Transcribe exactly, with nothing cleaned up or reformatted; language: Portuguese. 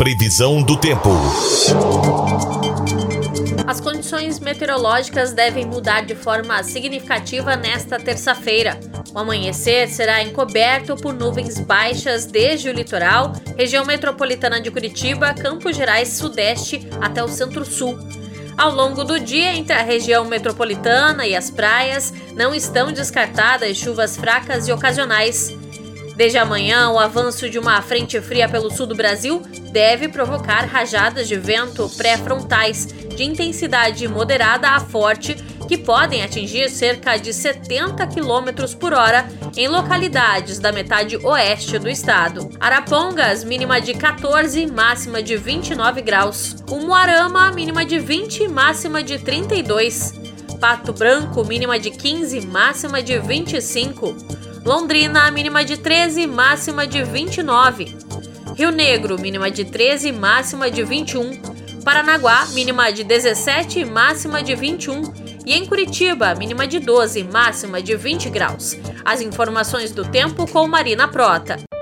Previsão do tempo. As condições meteorológicas devem mudar de forma significativa nesta terça-feira. O amanhecer será encoberto por nuvens baixas desde o litoral, região metropolitana de Curitiba, Campos Gerais, Sudeste até o Centro-Sul. Ao longo do dia, entre a região metropolitana e as praias, não estão descartadas chuvas fracas e ocasionais. Desde amanhã, o avanço de uma frente fria pelo sul do Brasil deve provocar rajadas de vento pré-frontais de intensidade moderada a forte que podem atingir cerca de setenta quilômetros por hora em localidades da metade oeste do estado. Arapongas, mínima de quatorze, máxima de vinte e nove graus. Umuarama, mínima de vinte, máxima de trinta e dois. Pato Branco, mínima de quinze, máxima de vinte e cinco. Londrina, mínima de treze, máxima de vinte e nove. Rio Negro, mínima de treze, máxima de vinte e um. Paranaguá, mínima de dezessete, máxima de vinte e um. E em Curitiba, mínima de doze, máxima de vinte graus. As informações do tempo com Marina Prota.